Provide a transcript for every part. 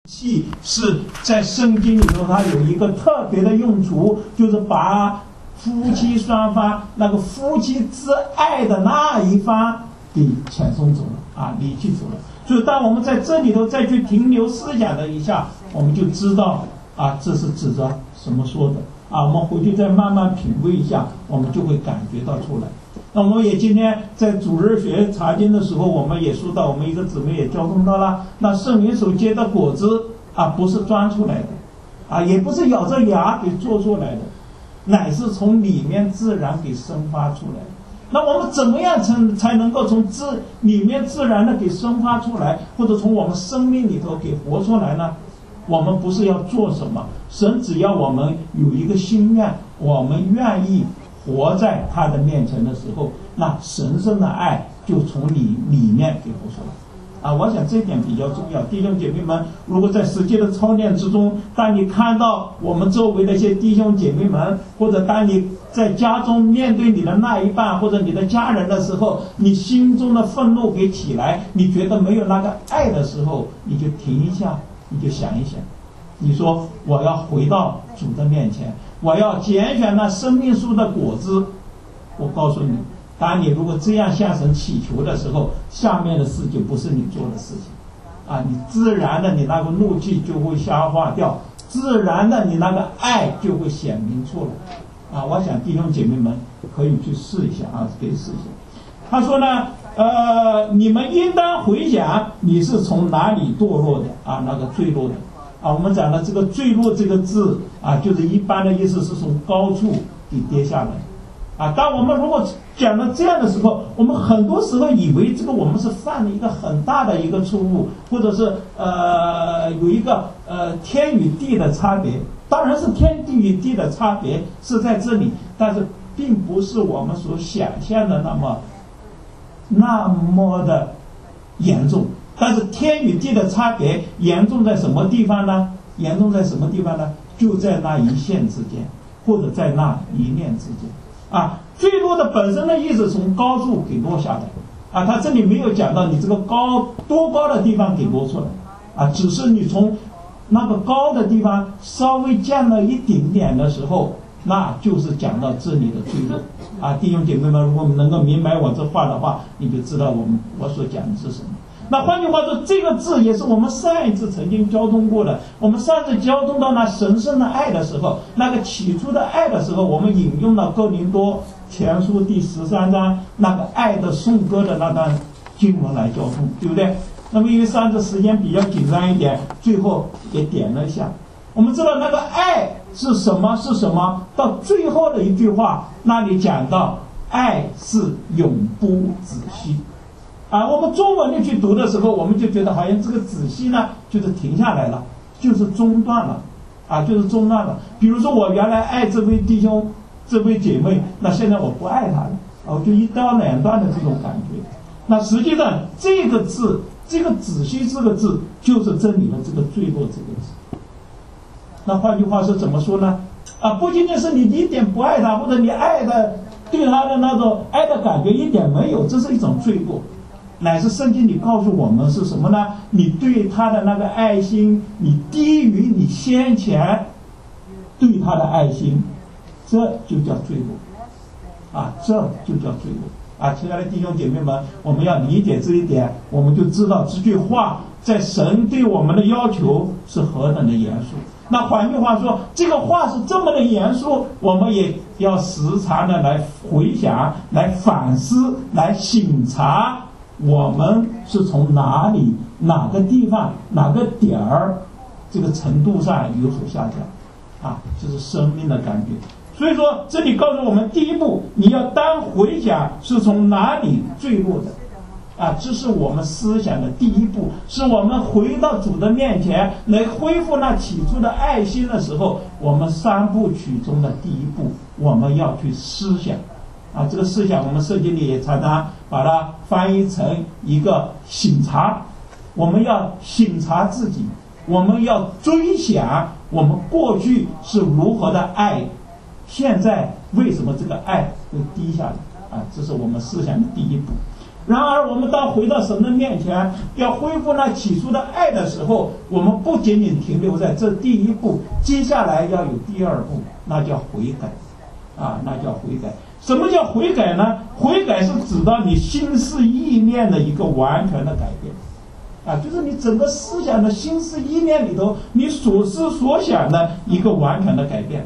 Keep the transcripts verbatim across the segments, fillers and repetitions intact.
气是在圣经里头，它有一个特别的用途，就是把夫妻双方那个夫妻之爱的那一方给遣送走了啊，离去走了。所以当我们在这里头再去停留思想的一下，我们就知道啊，这是指着什么说的啊。我们回去再慢慢品味一下，我们就会感觉到出来。那我们也今天在主日学查经的时候，我们也说到，我们一个姊妹也交通到了，那圣灵所结的果子啊，不是钻出来的啊，也不是咬着牙给做出来的，乃是从里面自然给生发出来的。那我们怎么样才才能够从自里面自然的给生发出来，或者从我们生命里头给活出来呢？我们不是要做什么，神只要我们有一个心愿，我们愿意活在他的面前的时候，那神圣的爱就从里里面给活出来啊！我想这一点比较重要。弟兄姐妹们，如果在实际的操练之中，当你看到我们周围的一些弟兄姐妹们，或者当你在家中面对你的那一半或者你的家人的时候，你心中的愤怒给起来，你觉得没有那个爱的时候，你就停一下，你就想一想，你说我要回到主的面前，我要拣选那生命树的果子。我告诉你，当你如果这样向神祈求的时候，下面的事就不是你做的事情啊，你自然的你那个怒气就会消化掉，自然的你那个爱就会显明出来啊。我想弟兄姐妹们可以去试一下啊，可以试一下。他说呢，呃，你们应当回想你是从哪里堕落的啊，那个坠落的啊。我们讲的这个坠落这个字啊，就是一般的意思是从高处给跌下来啊。当我们如果讲到这样的时候，我们很多时候以为这个我们是犯了一个很大的一个错误，或者是呃有一个呃天与地的差别。当然是天地与地的差别是在这里，但是并不是我们所想象的那么那么的严重。但是天与地的差别严重在什么地方呢？严重在什么地方呢？就在那一线之间，或者在那一念之间啊。坠落的本身的意思从高处给落下来啊，他这里没有讲到你这个高多高的地方给落出来啊，只是你从那个高的地方稍微降了一点点的时候，那就是讲到这里的坠落啊。弟兄姐妹们，如果能够明白我这话的话，你就知道我们我所讲的是什么。那换句话说，这个字也是我们上一次曾经交通过的。我们上次交通到那神圣的爱的时候，那个起初的爱的时候，我们引用了哥林多前书第十三章那个爱的颂歌的那段经文来交通，对不对？那么因为上次时间比较紧张一点，最后也点了一下。我们知道那个爱是什么是什么，到最后的一句话那里讲到爱是永不止息啊。我们中文里去读的时候，我们就觉得好像这个止息呢就是停下来了，就是中断了啊，就是中断了。比如说我原来爱这位弟兄这位姐妹，那现在我不爱他了啊，我就一刀两断的这种感觉。那实际上这个字，这个止息这个字就是这里的这个坠落这个字。那换句话是怎么说呢？啊，不仅仅是你一点不爱他，或者你爱的对他的那种爱的感觉一点没有，这是一种坠落。乃是圣经里告诉我们是什么呢？你对他的那个爱心，你低于你先前对他的爱心，这就叫坠落啊，这就叫坠落啊。亲爱的弟兄姐妹们，我们要理解这一点，我们就知道这句话在神对我们的要求是何等的严肃。那换句话说，这个话是这么的严肃，我们也要时常的来回想，来反思，来省察我们是从哪里哪个地方哪个点儿这个程度上有所下降啊，就是生命的感觉。所以说这里告诉我们，第一步你要当回想是从哪里坠落的啊，这是我们思想的第一步，是我们回到主的面前来恢复那起初的爱心的时候，我们三部曲中的第一步，我们要去思想啊。这个思想我们圣经里也常常把它翻译成一个省察，我们要省察自己，我们要追想我们过去是如何的爱，现在为什么这个爱会低下来啊？这是我们思想的第一步。 然而我们当回到神的面前，要恢复那起初的爱的时候，我们不仅仅停留在这第一步，接下来要有第二步，那叫悔改啊，那叫悔改。什么叫悔改呢？悔改是指到你心思意念的一个完全的改变啊，就是你整个思想的心思意念里头，你所思所想的一个完全的改变。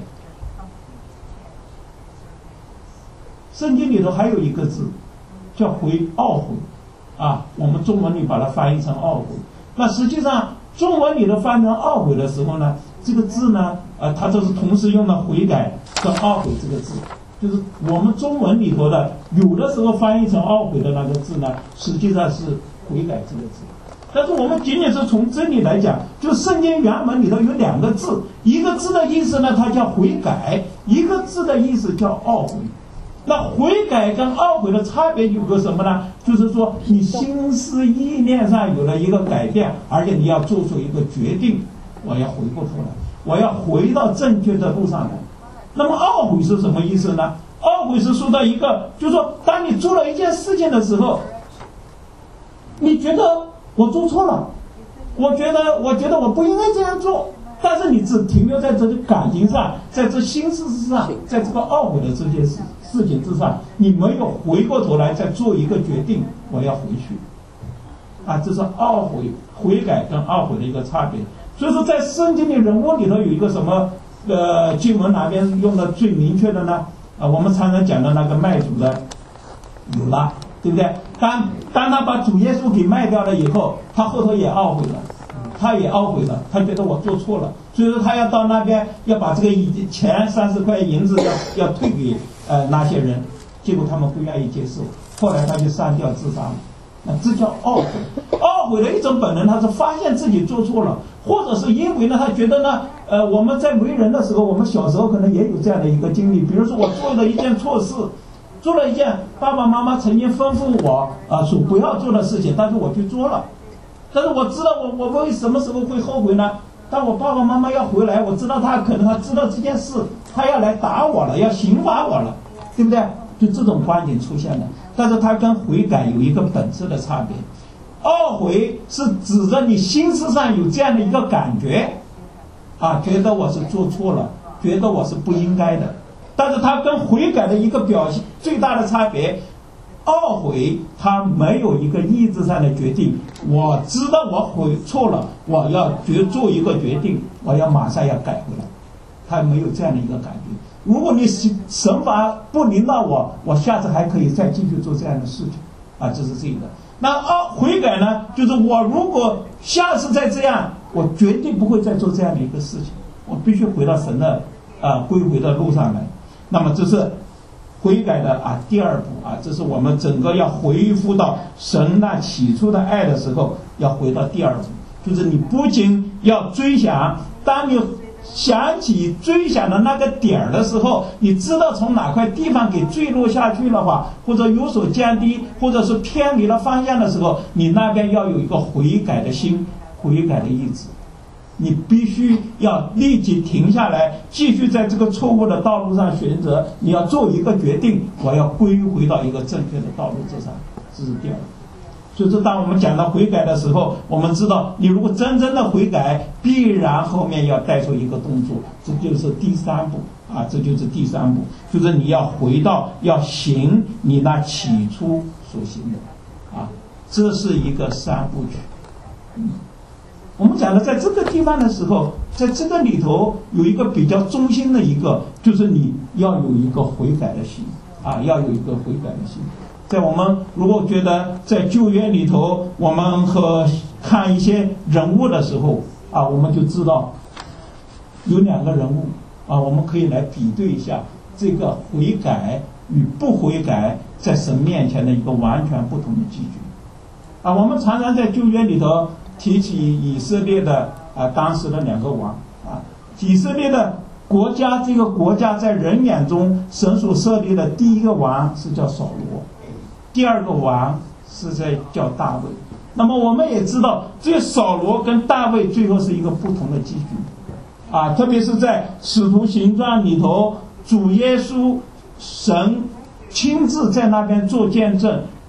圣经里头还有一个字叫悔懊悔啊，我们中文里把它翻译成懊悔。那实际上中文里头翻成懊悔的时候呢，这个字呢，呃，它都是同时用的悔改跟懊悔这个字。就是我们中文里头的有的时候翻译成懊悔的那个字呢，实际上是悔改这个字。但是我们仅仅是从真理来讲，就圣经原文里头有两个字，一个字的意思呢，它叫悔改，一个字的意思叫懊悔。那悔改跟懊悔的差别有个什么呢？就是说你心思意念上有了一个改变，而且你要做出一个决定，我要回过头来，我要回到正确的路上来。那么懊悔是什么意思呢？懊悔是说到一个，就是说当你做了一件事情的时候，你觉得我做错了，我觉得我觉得我不应该这样做，但是你只停留在这个感情上，在这心事之上，在这个懊悔的这件事事情之上，你没有回过头来再做一个决定，我要回去啊，这是懊悔悔改跟懊悔的一个差别。所以说在圣经的人物里头有一个什么呃经文哪边用的最明确的呢？啊，我们常常讲的那个卖主的有了，对不对？当当他把主耶稣给卖掉了以后，他后头也懊悔了，他也懊悔了，他觉得我做错了，所以说他要到那边要把这个钱三十块银子要要退给呃那些人，结果他们不愿意接受，后来他就上吊自杀了。那这叫懊悔。懊悔的一种本能，他是发现自己做错了，或者是因为呢，他觉得呢，呃，我们在为人的时候，我们小时候可能也有这样的一个经历，比如说我做了一件错事，做了一件爸爸妈妈曾经吩咐我啊所不要做的事情，但是我去做了，但是我知道我我为什么时候会后悔呢？当我爸爸妈妈要回来，我知道他可能他知道这件事，他要来打我了，要刑罚我了，对不对？就这种光景出现了。但是它跟悔改有一个本质的差别。懊悔是指着你心思上有这样的一个感觉啊，觉得我是做错了，觉得我是不应该的。但是它跟悔改的一个表现最大的差别，懊悔它没有一个意志上的决定，我知道我悔错了，我要决做一个决定，我要马上要改回来，它没有这样的一个感觉。如果你神罚不临到我，我下次还可以再继续做这样的事情啊，这是这个。那啊，悔改呢，就是我如果下次再这样，我绝对不会再做这样的一个事情，我必须回到神的啊归回的路上来。那么这是悔改的啊第二步啊，这是我们整个要恢复到神那起初的爱的时候，要回到第二步，就是你不仅要追想，当你想起追想的那个点儿的时候，你知道从哪块地方给坠落下去的话，或者有所降低，或者是偏离了方向的时候，你那边要有一个悔改的心，悔改的意志，你必须要立即停下来，继续在这个错误的道路上选择，你要做一个决定，我要归回到一个正确的道路之上，这是第二个。所以说当我们讲到悔改的时候，我们知道你如果真正的悔改，必然后面要带出一个动作，这就是第三步啊，这就是第三步，就是你要回到要行你那起初所行的啊，这是一个三部曲。嗯，我们讲的在这个地方的时候，在这个里头有一个比较中心的一个，就是你要有一个悔改的心啊，要有一个悔改的心。在我们如果觉得在旧约里头，我们和看一些人物的时候啊，我们就知道有两个人物啊，我们可以来比对一下这个悔改与不悔改在神面前的一个完全不同的基准啊。我们常常在旧约里头提起以色列的啊当时的两个王啊，以色列的国家，这个国家在人眼中神所设立的第一个王是叫扫罗，第二个王是在叫大卫。那么我们也知道，这扫罗跟大卫最后是一个不同的结局啊，特别是在使徒行传里头，主耶稣神亲自在那边做见证，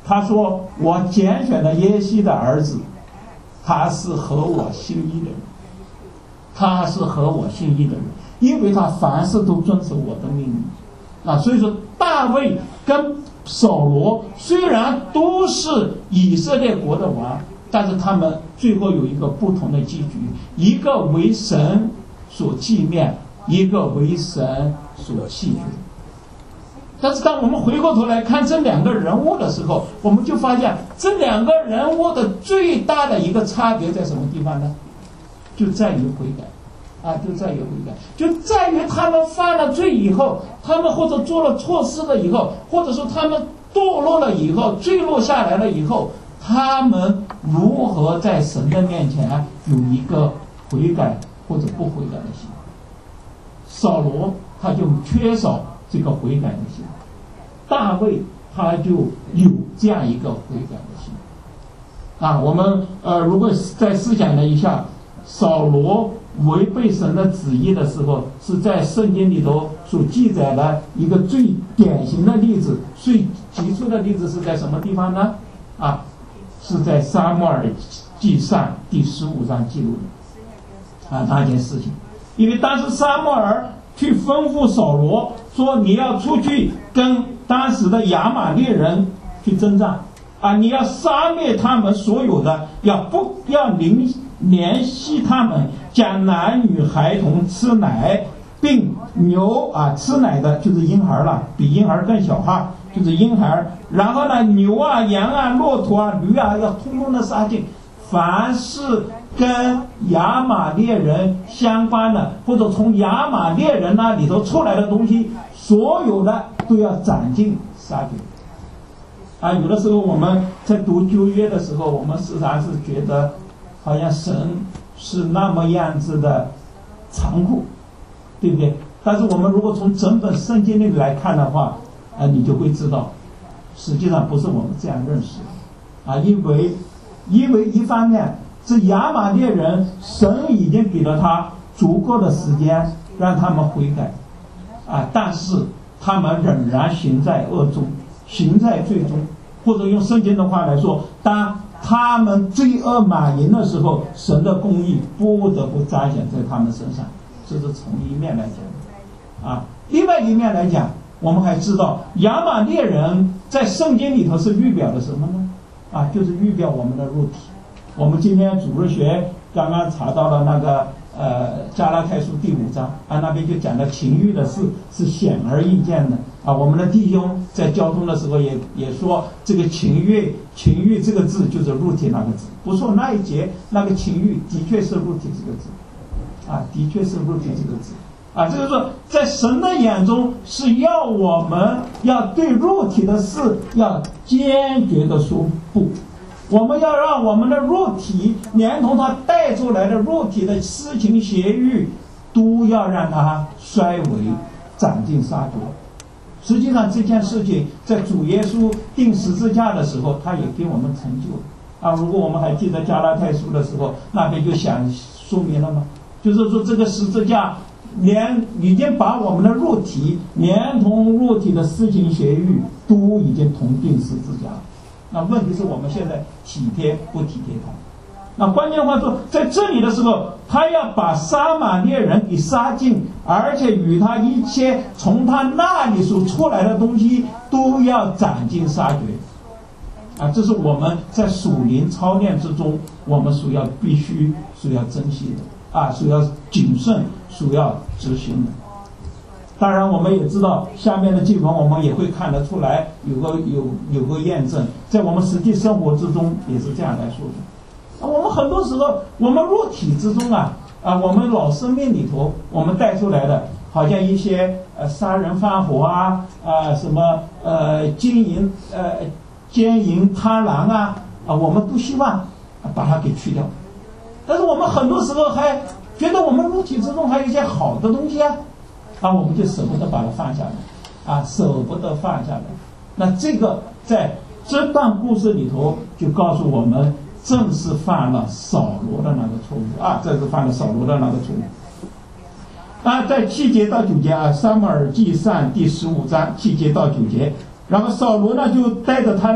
他说我拣选了耶西的儿子，他是合我心意的人，他是合我心意的人，因为他凡事都遵守我的命令啊。所以说大卫跟扫罗虽然都是以色列国的王，但是他们最后有一个不同的结局，一个为神所纪念，一个为神所弃绝。但是当我们回过头来看这两个人物的时候，我们就发现这两个人物的最大的一个差别在什么地方呢？就在于悔改啊，就在于悔改，就在于他们犯了罪以后，他们或者做了错事了以后，或者说他们堕落了以后，坠落下来了以后，他们如何在神的面前有一个悔改或者不悔改的心。扫罗他就缺少这个悔改的心，大卫他就有这样一个悔改的心啊。我们呃，如果再思想了一下，扫罗违背神的旨意的时候，是在圣经里头所记载的一个最典型的例子，最杰出的例子是在什么地方呢？啊，是在撒母耳记上第十五章记录的啊那件事情。因为当时撒母耳去吩咐扫罗说，你要出去跟当时的亚玛力人去征战啊，你要杀灭他们所有的，要不要联联系他们，将男女孩童吃奶，并牛啊，吃奶的就是婴孩了，比婴孩更小哈，就是婴孩。然后呢，牛啊、羊啊、骆驼啊、驴啊，要通通的杀尽，凡是跟亚玛力人相关的，或者从亚玛力人那里头出来的东西，所有的都要斩尽杀绝。啊，有的时候我们在读旧约的时候，我们时常是觉得好像神是那么样子的残酷，对不对？但是我们如果从整本圣经里来看的话，啊，你就会知道，实际上不是我们这样认识的，啊，因为因为一方面，这亚玛力人神已经给了他足够的时间让他们悔改，啊，但是他们仍然行在恶中，行在罪中，或者用圣经的话来说，当他们罪恶满盈的时候，神的公义不得不彰显在他们身上。这是从一面来讲啊，另外一面来讲，我们还知道亚玛力人在圣经里头是预表的什么呢？啊，就是预表我们的肉体。我们今天主日学刚刚查到了那个呃加拉太书第五章啊，那边就讲的情欲的事是显而易见的啊。我们的弟兄在交通的时候也也说，这个情欲情欲这个字就是肉体那个字，不错，那一节那个情欲的确是肉体这个字啊，的确是肉体这个字啊。这个说在神的眼中是要我们要对肉体的事要坚决的说不，我们要让我们的肉体连同它带出来的肉体的私情邪欲都要让它衰微斩尽杀绝。实际上这件事情在主耶稣钉十字架的时候他也给我们成就啊。如果我们还记得加拉太书的时候，那边就想说明了吗？就是说这个十字架连已经把我们的肉体连同肉体的私情邪欲都已经同钉十字架。那问题是我们现在体贴不体贴他？那关键话说，在这里的时候，他要把撒玛利人给杀尽，而且与他一切从他那里所出来的东西都要斩尽杀绝。啊，这是我们在属灵操练之中，我们所要必须所要珍惜的啊，所要谨慎，所要执行的。当然我们也知道下面的经文我们也会看得出来，有个有有个验证，在我们实际生活之中也是这样来说的。啊，我们很多时候我们肉体之中啊啊，我们老生命里头我们带出来的，好像一些呃杀人放火啊啊什么呃奸淫呃奸淫贪婪啊啊，我们都希望把它给去掉。但是我们很多时候还觉得我们肉体之中还有一些好的东西啊。啊，我们就舍不得把它放下来，啊，舍不得放下来。那这个在这段故事里头就告诉我们，正是犯了扫罗的那个错误啊，这是犯了扫罗的那个错误。啊，在七节到九节啊，撒母耳记上第十五章七节到九节，然后扫罗呢就带着他的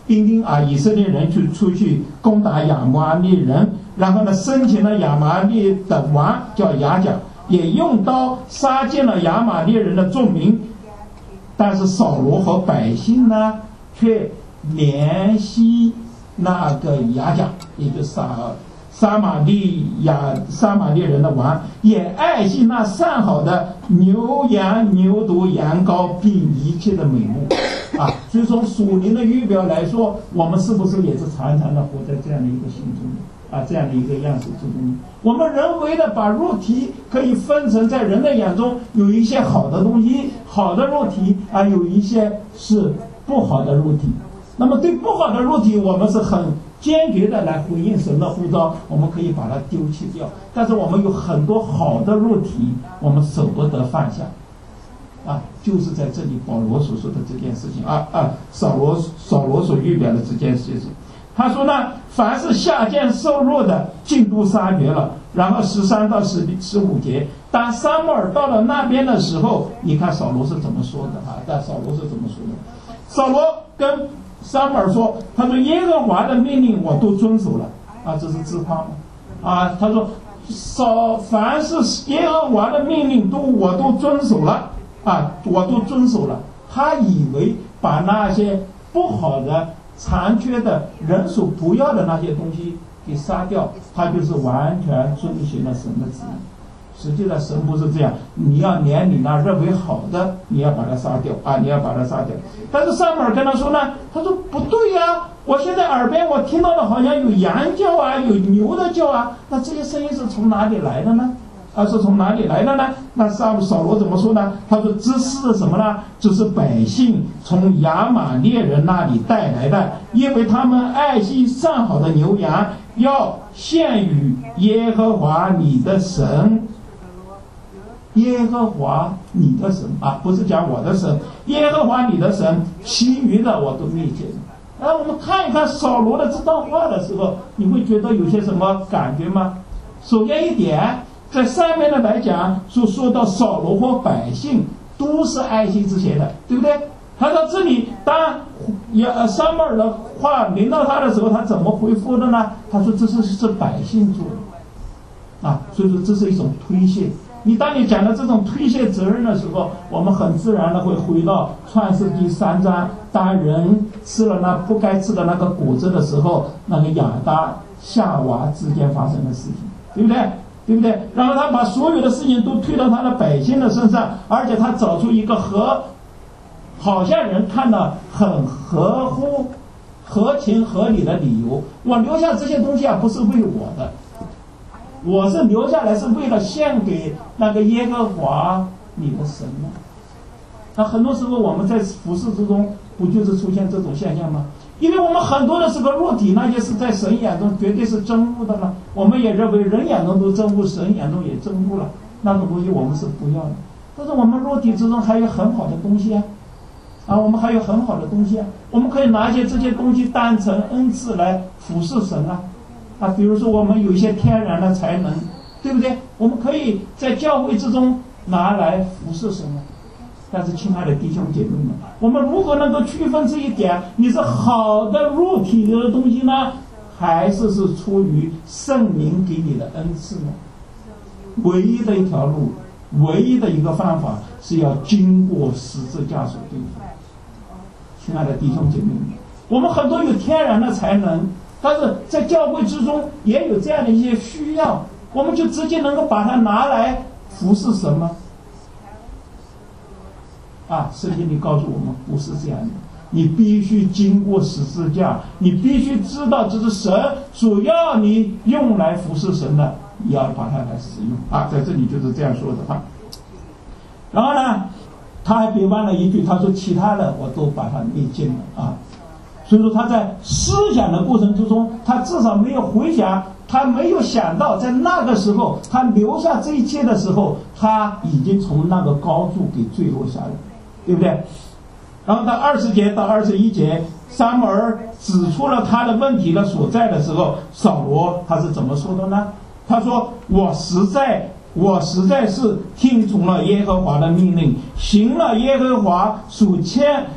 兵丁啊以色列人去出去攻打亚摩利人，然后呢生擒了亚玛利的王叫亚甲，也用刀杀尽了亚玛利人的众民。但是扫罗和百姓呢却怜惜那个亚甲，也就是撒撒玛利亚撒玛利人的王，也爱惜那上好的牛羊牛犊羊羔并一切的美物啊。所以从属灵的预表来说，我们是不是也是常常的活在这样的一个心中啊，这样的一个样式之中？我们人为的把肉体可以分成，在人的眼中有一些好的东西，好的肉体啊，有一些是不好的肉体。那么对不好的肉体，我们是很坚决的来回应神的呼召，我们可以把它丢弃掉。但是我们有很多好的肉体，我们舍不得放下啊，就是在这里保罗所说的这件事情啊啊，扫罗扫罗所预表的这件事情。他说呢，凡是下贱瘦弱的，尽都杀绝了。然后十三到十十五节，当撒母耳到了那边的时候，你看扫罗是怎么说的啊？但扫罗是怎么说的？扫罗跟撒母耳说，他说耶和华的命令我都遵守了啊，这是自夸吗？啊，他说扫凡是耶和华的命令都我都遵守了啊，我都遵守了。他以为把那些不好的残缺的人所不要的那些东西给杀掉，他就是完全遵循了神的旨意。实际上神不是这样，你要连你那认为好的你要把它杀掉啊，你要把它杀掉。但是撒母耳跟他说呢，他说不对呀、啊，我现在耳边我听到的好像有羊叫啊，有牛的叫啊，那这些声音是从哪里来的呢？啊，是从哪里来的呢？那撒扫罗怎么说呢？他说这是什么呢？这是百姓从亚玛利人那里带来的，因为他们爱惜上好的牛羊，要献与耶和华你的神。耶和华你的神啊，不是讲我的神，耶和华你的神，其余的我都灭绝了。啊，我们看一看扫罗的这段话的时候，你会觉得有些什么感觉吗？首先一点，在上面的来讲，说说到扫罗和百姓都是爱惜这些的，对不对？他到这里，当亚撒母耳的话临到他的时候，他怎么回复的呢？他说这是是百姓做的啊，所以说这是一种推卸。你当你讲的这种推卸责任的时候，我们很自然的会回到创世纪三章，当人吃了那不该吃的那个果子的时候，那个亚当夏娃之间发生的事情，对不对？对不对？然后他把所有的事情都推到他的百姓的身上，而且他找出一个合好像人看到很合乎合情合理的理由，我留下这些东西啊，不是为我的，我是留下来是为了献给那个耶和华你的神呢。那很多时候我们在服事之中，不就是出现这种现象吗？因为我们很多的这个肉体，那些是在神眼中绝对是真物的了，我们也认为人眼中都真物，神眼中也真物了，那种东西我们是不要的。但是我们肉体之中还有很好的东西啊，啊，我们还有很好的东西啊，我们可以拿一些这些东西当成恩赐来服侍神啊。啊，比如说我们有一些天然的才能，对不对？我们可以在教会之中拿来服侍神啊。但是亲爱的弟兄姐妹们，我们如何能够区分这一点？你是好的肉体的东西呢，还是是出于圣灵给你的恩赐呢？唯一的一条路，唯一的一个方法是要经过十字架所对付。亲爱的弟兄姐妹们，我们很多有天然的才能，但是在教会之中也有这样的一些需要，我们就直接能够把它拿来服侍神吗？啊，圣经里告诉我们不是这样的，你必须经过十字架，你必须知道这是神所要你用来服侍神的，你要把它来使用啊，在这里就是这样说的啊。然后呢，他还别忘了一句，他说其他的我都把它灭尽了啊。所以说他在思想的过程之中，他至少没有回想，他没有想到在那个时候他留下这一切的时候，他已经从那个高处给坠落下来，对不对？然后到二十节到二十一节，撒母耳指出了他的问题的所在的时候，扫罗他是怎么说的呢？他说我实在我实在是听从了耶和华的命令，行了耶和华所签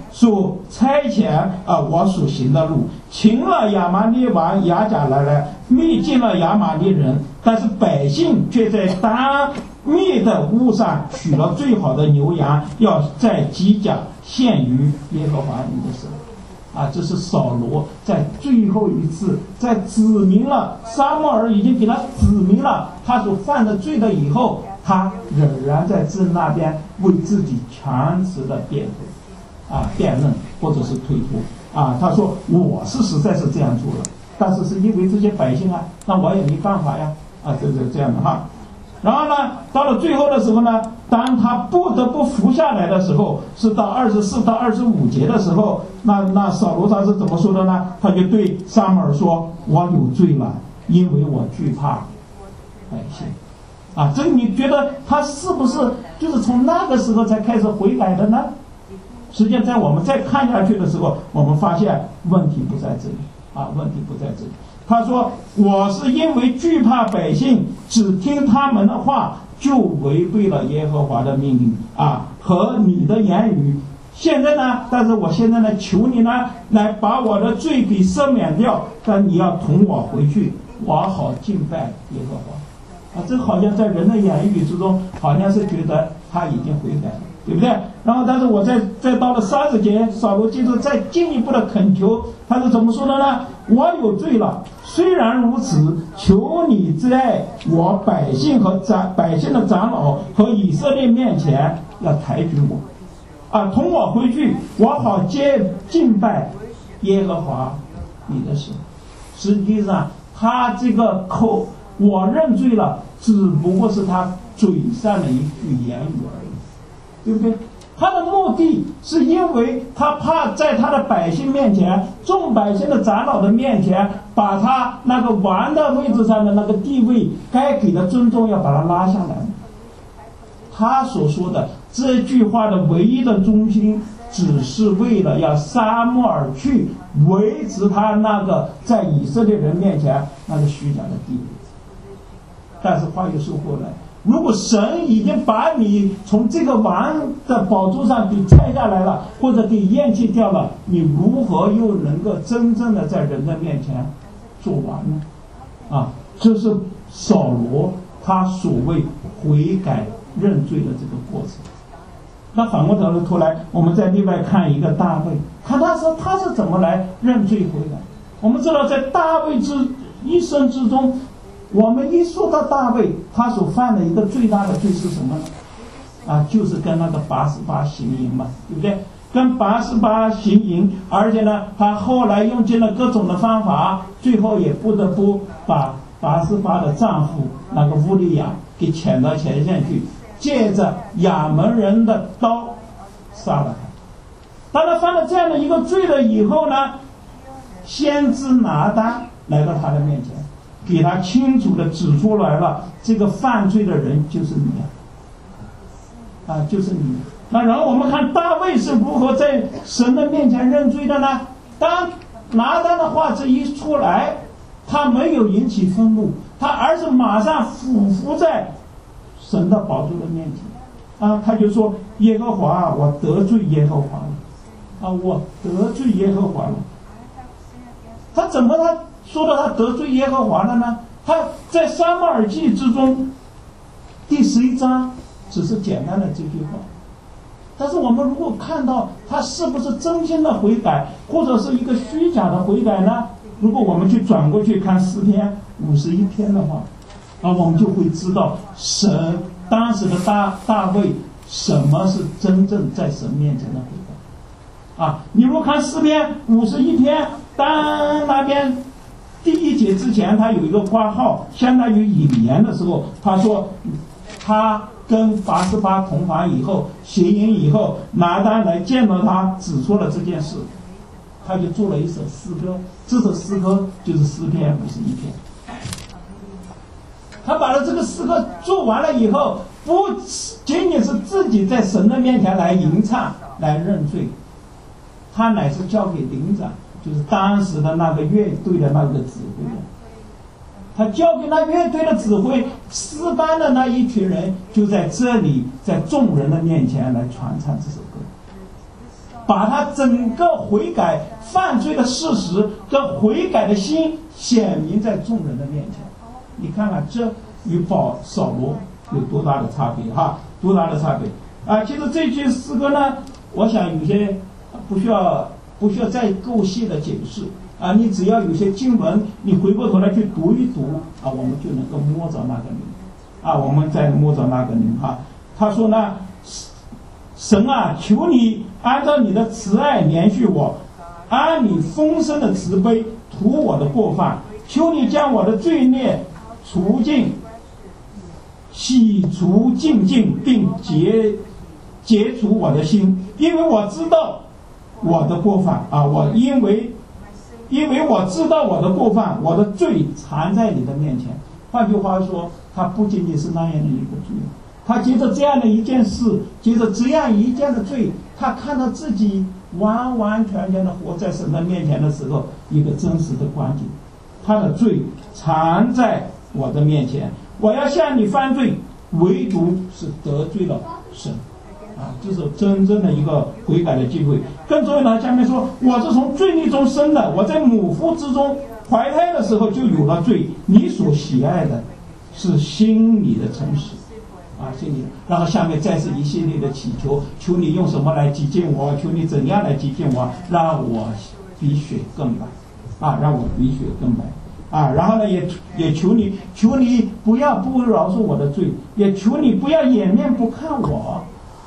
所差遣啊我所行的路，擒了亚玛利王亚甲来了，灭尽了亚玛利人，但是百姓却在当灭的屋上取了最好的牛羊，要在基甲献于耶和华你的神。啊，这是扫罗在最后一次在指明了撒母耳已经给他指明了他所犯的罪的以后，他仍然在这那边为自己强词的辩护啊辩论或者是推脱啊，他说我是实在是这样做了，但是是因为这些百姓啊，那我也没办法呀啊，这这这样的哈。然后呢，到了最后的时候呢，当他不得不服下来的时候，是到二十四到二十五节的时候，那那扫罗他是怎么说的呢？他就对撒母耳说：“我有罪了，因为我惧怕百姓。”啊，这你觉得他是不是就是从那个时候才开始悔改的呢？实际上，在我们再看下去的时候，我们发现问题不在这里啊，问题不在这里。他说：“我是因为惧怕百姓，只听他们的话，就违背了耶和华的命令啊和你的言语。现在呢，但是我现在呢，求你呢，来把我的罪给赦免掉。但你要同我回去，我好敬拜耶和华。”啊，这好像在人的言语之中，好像是觉得他已经悔改了，对不对？然后，但是我再再到了三十节，扫罗接着再进一步的恳求，他是怎么说的呢？我有罪了，虽然如此，求你在我百姓和长百姓的长老和以色列面前要抬举我，啊，同我回去，我好接敬拜耶和华你的神。实际上，他这个口我认罪了，只不过是他嘴上的一句言语而已，对不对？他的目的是因为他怕在他的百姓面前，众百姓的长老的面前，把他那个王的位置上的那个地位该给的尊重要把他拉下来。他所说的这句话的唯一的中心，只是为了要撒母耳去维持他那个在以色列人面前那个虚假的地位。但是话又说回来，如果神已经把你从这个王的宝座上给拆下来了，或者给厌弃掉了，你如何又能够真正的在人的面前做王呢？啊，这是扫罗他所谓悔改认罪的这个过程。那反过头头来，我们再另外看一个大卫，看他说他是怎么来认罪悔改。我们知道，在大卫之一生之中，我们一说到大卫，他所犯的一个最大的罪是什么呢？啊，就是跟那个八十八行淫嘛，对不对？跟八十八行淫，而且呢，他后来用尽了各种的方法，最后也不得不把八十八的丈夫那个乌利亚给遣到前线去，借着亚门人的刀杀了他。当他犯了这样的一个罪了以后呢，先知拿单来到他的面前，给他清楚的指出来了，这个犯罪的人就是你啊，啊，就是你。那然后我们看大卫是如何在神的面前认罪的呢？当拿单的话这一出来，他没有引起愤怒，他而是马上俯伏在神的宝座的面前啊，他就说：耶和华，我得罪耶和华了啊，我得罪耶和华了。他怎么他说到他得罪耶和华了呢？他在撒母耳记之中第十一章只是简单的这句话，但是我们如果看到他是不是真心的悔改，或者是一个虚假的悔改呢？如果我们去转过去看诗篇五十一篇的话，啊，我们就会知道神当时的大大卫什么是真正在神面前的悔改啊！你如果看诗篇五十一篇，当那边第一节之前，他有一个括号，相当于引言的时候，他说他跟八十八同房以后，行淫以后，拿单来见到他，指出了这件事，他就做了一首诗歌，这首诗歌就是诗篇五十一篇。他把了这个诗歌做完了以后，不仅仅是自己在神的面前来吟唱来认罪，他乃是交给灵长，就是当时的那个乐队的那个指挥人，他交给那乐队的指挥，诗班的那一群人就在这里，在众人的面前来传唱这首歌。 把他整个悔改犯罪的事实跟悔改的心显明在众人的面前。你看看这与保扫罗有多大的差别哈，多大的差别啊！其实这句诗歌呢，我想有些不需要不需要再够细的解释啊，你只要有些经文，你回过头来去读一读啊，我们就能够摸着那个灵啊，我们再摸着那个灵哈。他说呢，神啊，求你按照你的慈爱怜恤我，按你丰盛的慈悲涂我的过犯，求你将我的罪孽除尽，洗除净尽，并解解除我的心，因为我知道我的过犯啊，我因为因为我知道我的过犯，我的罪藏在你的面前。换句话说，他不仅仅是那样的一个罪，他接着这样的一件事，接着这样一件的罪，他看到自己完完全全的活在神的面前的时候，一个真实的光景，他的罪藏在我的面前，我要向你犯罪，唯独是得罪了神啊，这是真正的一个悔改的机会。更重要的，下面说，我是从罪孽中生的，我在母腹之中怀胎的时候就有了罪，你所喜爱的是心里的诚实啊，心里。然后下面再是一系列的祈求，求你用什么来洁净我，求你怎样来洁净我，让我比雪更白啊，让我比雪更白啊。然后呢，也也求你，求你不要不饶恕我的罪，也求你不要掩面不看我，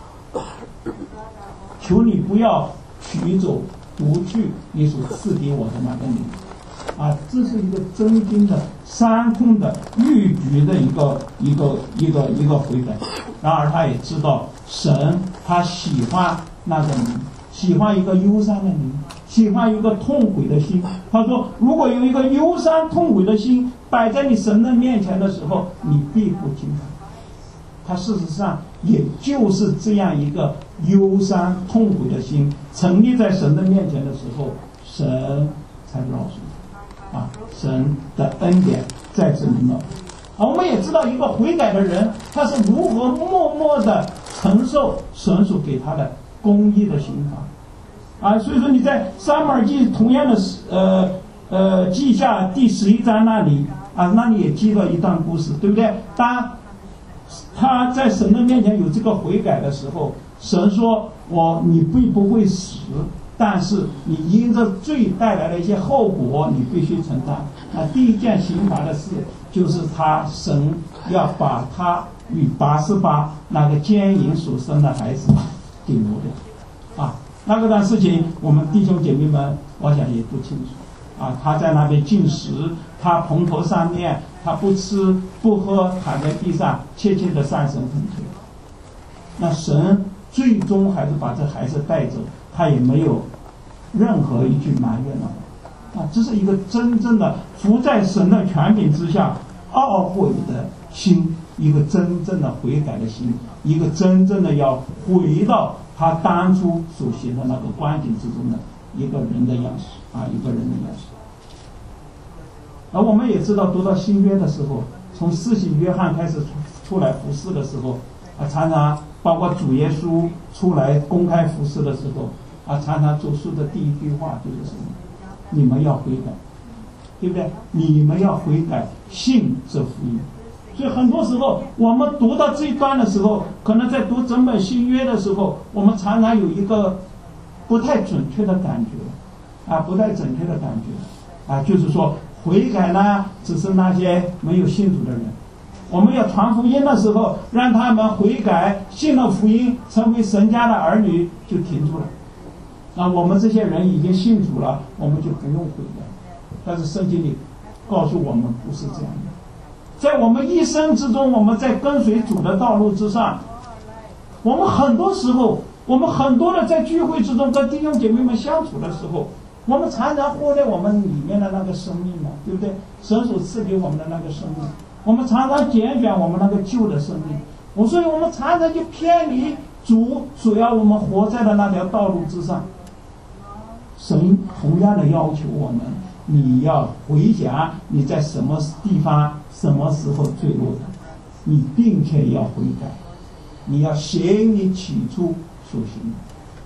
求你不要取走夺去你所赐给我的那个灵啊。这是一个真经的三空的律局的一个一个一个一个悔改。然而他也知道神他喜欢那个灵，喜欢一个忧伤的灵，喜欢一个痛悔的心。他说，如果有一个忧伤痛悔的心摆在你神的面前的时候，你必不惊讶。他事实上也就是这样一个忧伤痛苦的心成立在神的面前的时候，神才饶恕啊，神的恩典在这里呢。啊，我们也知道一个悔改的人，他是如何默默的承受神所给他的公义的刑罚啊。所以说你在撒母耳记同样的呃呃记下第十一章那里啊，那里也记了一段故事，对不对？当他在神的面前有这个悔改的时候，神说，我你必不会死，但是你因着罪带来的一些后果你必须承担。那第一件刑罚的事就是他神要把他与八十八那个奸淫所生的孩子给挪掉啊。那个段事情我们弟兄姐妹们我想也不清楚啊。他在那边进食，他蓬头上面，他不吃不喝，躺在地上切切的上神恳求。那神最终还是把这孩子带走，他也没有任何一句埋怨了啊。这是一个真正的服在神的权柄之下懊悔的心，一个真正的悔改的心，一个真正的要回到他当初所行的那个光景之中的一个人的样式啊，一个人的样式。而我们也知道，读到新约的时候，从施洗约翰开始出来服侍的时候啊，常常包括主耶稣出来公开服侍的时候啊，常常做出的第一句话就是什么？你们要悔改，对不对？你们要悔改，信这福音。所以很多时候我们读到这一段的时候，可能在读整本新约的时候，我们常常有一个不太准确的感觉啊，不太准确的感觉啊，就是说悔改呢，只是那些没有信主的人。我们要传福音的时候，让他们悔改，信了福音，成为神家的儿女，就停住了。那我们这些人已经信主了，我们就不用悔改。但是圣经里告诉我们不是这样的。在我们一生之中，我们在跟随主的道路之上，我们很多时候，我们很多的在聚会之中跟弟兄姐妹们相处的时候，我们常常忽略我们里面的那个生命嘛，对不对？神所赐给我们的那个生命，我们常常拣选我们那个旧的生命，我所以我们常常就偏离主所要我们活在的那条道路之上。神同样的要求我们，你要回想你在什么地方什么时候坠落的，你并且要悔改，你要行你起初所行的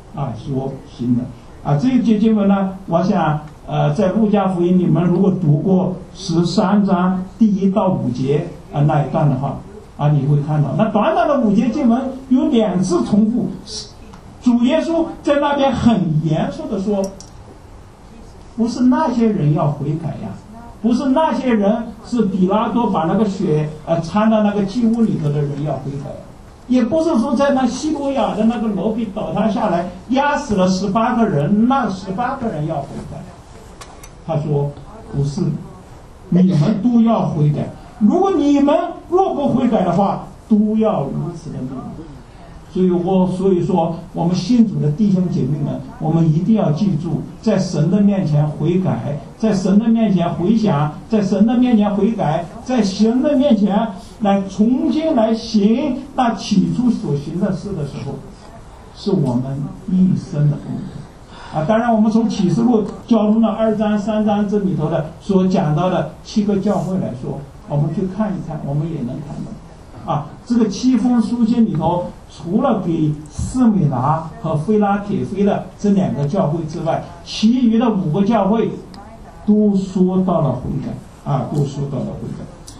啊所行的。啊，这一节经文呢，我想呃在路加福音你们如果读过十三章第一到五节啊那一段的话啊，你会看到那短短的五节经文有两次重复，主耶稣在那边很严肃的说，不是那些人要悔改呀，不是那些人是比拉多把那个血呃掺到那个祭物里头的人要悔改，也不是说在那西罗亚的那个楼梯倒塌下来压死了十八个人，那十八个人要悔改。他说不是，你们都要悔改，如果你们若不悔改的话，都要如此的命。所以我所以说我们信主的弟兄姐妹们，我们一定要记住，在神的面前悔改，在神的面前回想，在神的面前悔改，在神的面前来重新来行那起初所行的事的时候，是我们一生的功课啊。当然我们从启示录教中的二章三章这里头的所讲到的七个教会来说，我们去看一看，我们也能看到啊，这个七封书信里头，除了给士美拿和菲拉铁菲的这两个教会之外，其余的五个教会都说到了悔改啊，都说到了悔改。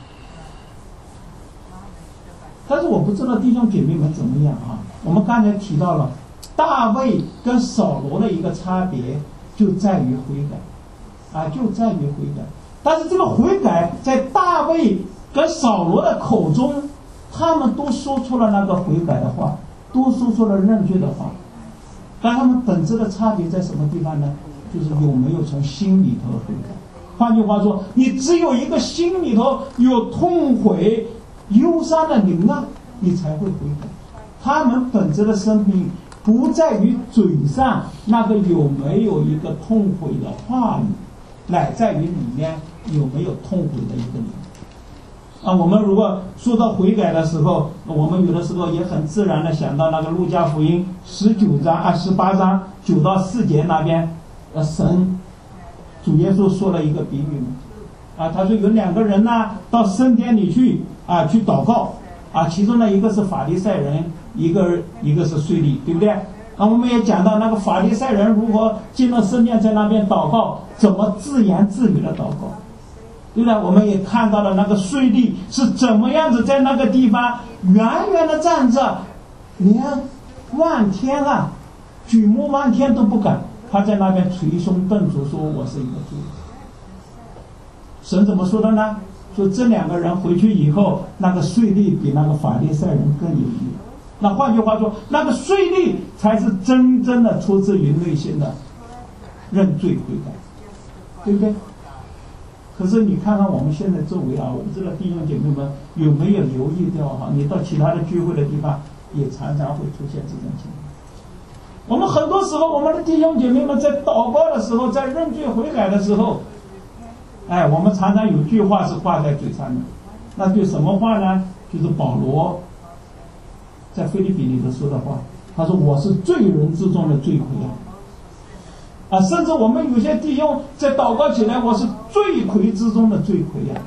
但是我不知道弟兄姐妹们怎么样啊？我们刚才提到了大卫跟扫罗的一个差别，就在于悔改啊，就在于悔改。但是这个悔改在大卫跟扫罗的口中，他们都说出了那个悔改的话，都说出了认罪的话，但他们本质的差别在什么地方呢？就是有没有从心里头悔改。换句话说，你只有一个心里头有痛悔忧伤的灵啊，你才会悔改。他们本质的生命不在于嘴上那个有没有一个痛悔的话语，乃在于里面有没有痛悔的一个灵啊。我们如果说到悔改的时候，我们有的时候也很自然的想到那个路加福音十九章啊十八章九到四节那边，呃，神主耶稣说了一个比喻啊，他说有两个人呢到圣殿里去啊去祷告啊，其中呢一个是法利赛人，一个一个是税吏，对不对？啊，我们也讲到那个法利赛人如何进了圣殿，在那边祷告，怎么自言自语的祷告。对吧？我们也看到了那个税吏是怎么样子在那个地方远远的站着，连望天啊举目望天都不敢，他在那边捶胸顿足说我是一个罪人。神怎么说的呢？说这两个人回去以后，那个税吏比那个法利赛人更有义。那换句话说，那个税吏才是真正的出自于内心的认罪悔改，对不对？可是你看看我们现在周围啊，我不知道弟兄姐妹们有没有留意到哈？你到其他的聚会的地方，也常常会出现这种情况。我们很多时候，我们的弟兄姐妹们在祷告的时候，在认罪悔改的时候，哎，我们常常有句话是挂在嘴上的，那句什么话呢？就是保罗在腓立比里头说的话，他说我是罪人之中的罪魁啊。啊，甚至我们有些弟兄在祷告起来，我是罪魁之中的罪魁呀。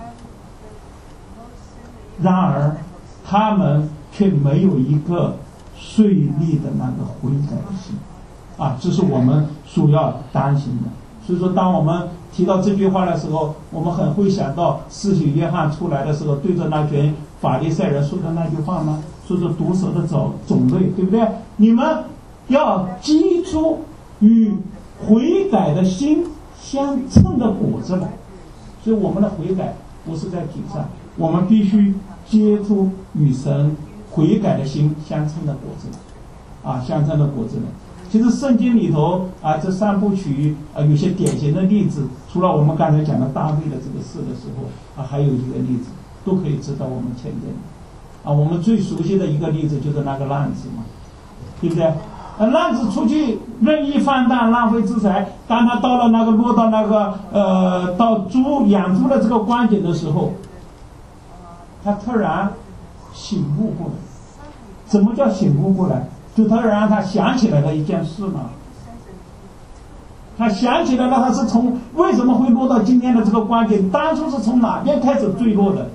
然而，他们却没有一个税吏的那个悔改的心，啊，这是我们所要担心的。所以说，当我们提到这句话的时候，我们很会想到施洗约翰出来的时候，对着那群法利赛人说的那句话吗？说是毒蛇的种种类，对不对？你们要结出与悔改的心相称的果子来。所以我们的悔改不是在嘴上，我们必须结出与神悔改的心相称的果子来，啊，相称的果子来。其实圣经里头啊，这三部曲啊，有些典型的例子，除了我们刚才讲的大卫的这个事的时候啊，还有一个例子，都可以值得我们见证啊。我们最熟悉的一个例子就是那个浪子嘛，对不对？呃，浪子出去任意放荡，浪费资财。当他到了那个落到那个呃到猪养猪的这个光景的时候，他突然醒悟过来。什么叫醒悟过来？就突然他想起来了一件事嘛。他想起来了，他是从为什么会落到今天的这个光景？当初是从哪边开始坠落的？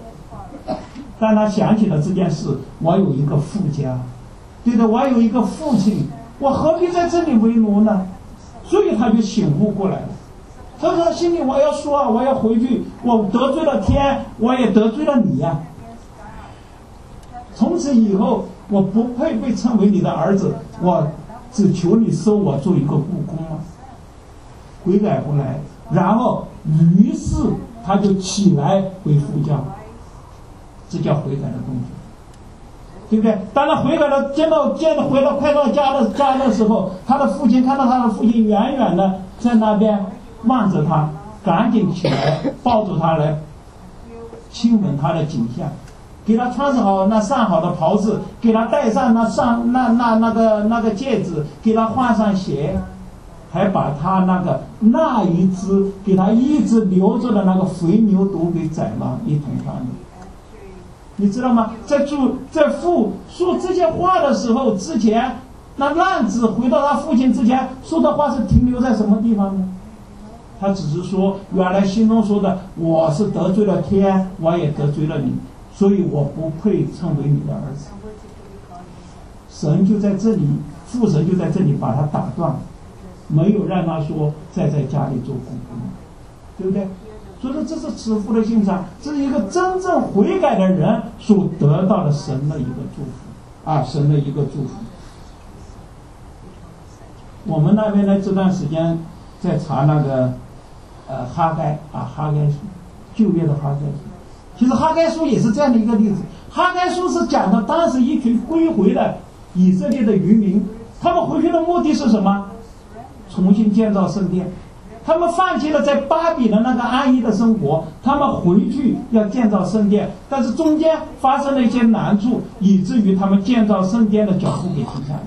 当他想起了这件事，我有一个父家，对的，我有一个父亲。 我何必在这里为奴呢？所以他就醒悟过来了。他说心里我要说啊，我要回去，我得罪了天，我也得罪了你呀、啊。从此以后我不配被称为你的儿子，我只求你收我做一个雇工啊。悔改回来，然后于是他就起来回父家，这叫悔改的动作，对不对？当他悔改了，见到见到回到快到家的家的时候，他的父亲看到他的父亲远远的在那边望着他，赶紧起来抱住他来亲吻他的颈项，给他穿上好那上好的袍子，给他戴上那上那那那个那个戒指，给他换上鞋，还把他那个那一只给他一直留着的那个肥牛犊给宰了，一同放了。你知道吗？在主在父说这些话的时候，之前那浪子回到他父亲之前说的话是停留在什么地方呢？他只是说原来心中说的我是得罪了天，我也得罪了你，所以我不配称为你的儿子。神就在这里，父神就在这里把他打断，没有让他说再在家里做工工，对不对？所以说这是慈父的欣赏，这是一个真正悔改的人所得到的神的一个祝福啊，神的一个祝福。我们那边呢这段时间在查那个呃哈该啊哈该书，旧约的哈该书。其实哈该书也是这样的一个例子。哈该书是讲的当时一群归回的以色列的渔民，他们回去的目的是什么？重新建造圣殿。他们放弃了在巴比的那个安逸的生活，他们回去要建造圣殿，但是中间发生了一些难处，以至于他们建造圣殿的脚步给停下来，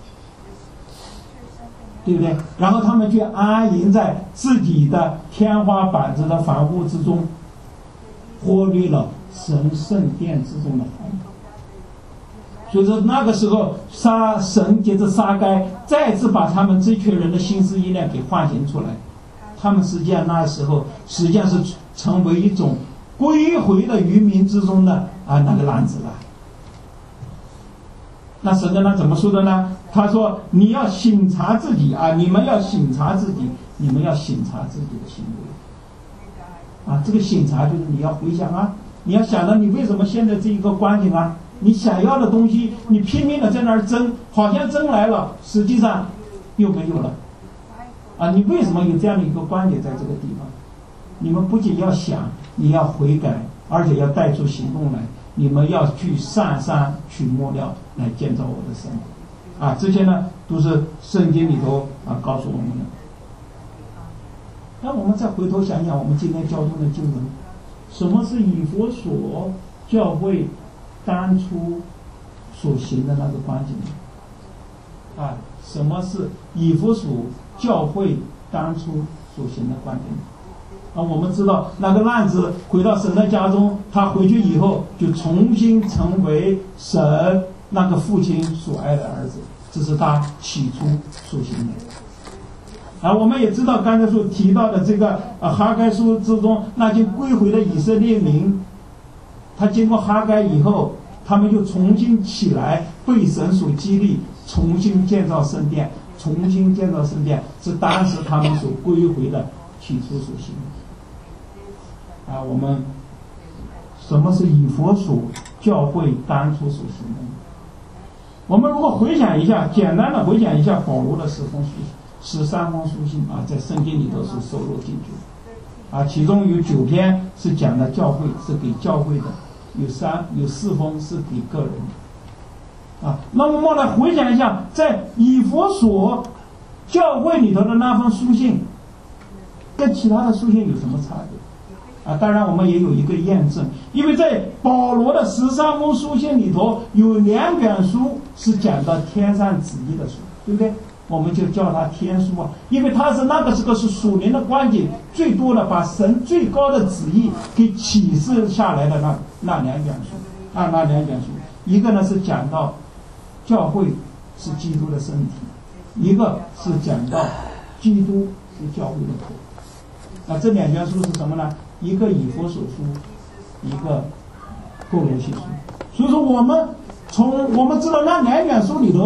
对不对？然后他们就安营在自己的天花板子的房屋之中，忽略了神圣殿之中的房屋。所以说那个时候杀神接着杀该再次把他们这群人的心思意念给唤醒出来，他们实际上那时候实际上是成为一种归回的渔民之中的啊那个浪子了。那神的呢怎么说的呢？他说你要省察自己啊，你们要省察自己，你们要省察自己的行为啊。这个省察就是你要回想啊，你要想到你为什么现在这一个光景啊，你想要的东西你拼命的在那儿争，好像争来了，实际上又没有了啊！你为什么有这样的一个观点在这个地方？你们不仅要想，你要悔改，而且要带出行动来。你们要去上山取木料来建造我的神啊！这些呢都是圣经里头啊告诉我们的。那我们再回头想想，我们今天交通的经文，什么是以弗所教会当初所行的那个光景啊？什么是以弗所教会当初所行的光景啊？我们知道那个浪子回到神的家中，他回去以后就重新成为神那个父亲所爱的儿子，这是他起初所行的。而我们也知道刚才所提到的这个呃哈该书之中，那些归回的以色列民，他经过哈该以后，他们就重新起来，被神所激励，重新建造圣殿，重新建造圣殿是当时他们所归回的起初所行的。啊，我们什么是以弗所教会当初所行的？我们如果回想一下，简单的回想一下保罗的十封书信。十三封书信啊，在圣经里头是收录进去的啊，其中有九篇是讲的教会，是给教会的，有三有四封是给个人的啊。那么我们来回想一下，在以弗所教会里头的那封书信，跟其他的书信有什么差别啊？当然我们也有一个验证，因为在保罗的十三封书信里头，有两卷书是讲到天上旨意的书，对不对？我们就叫它天书啊，因为它是那个时候是属灵的观点最多的，把神最高的旨意给启示下来的那那两卷书啊，那两卷书，一个呢是讲到教会是基督的身体，一个是讲到基督是教会的头。啊，这两卷书是什么呢？一个以弗所书，一个哥罗西书。所以说我们从我们知道那两卷书里头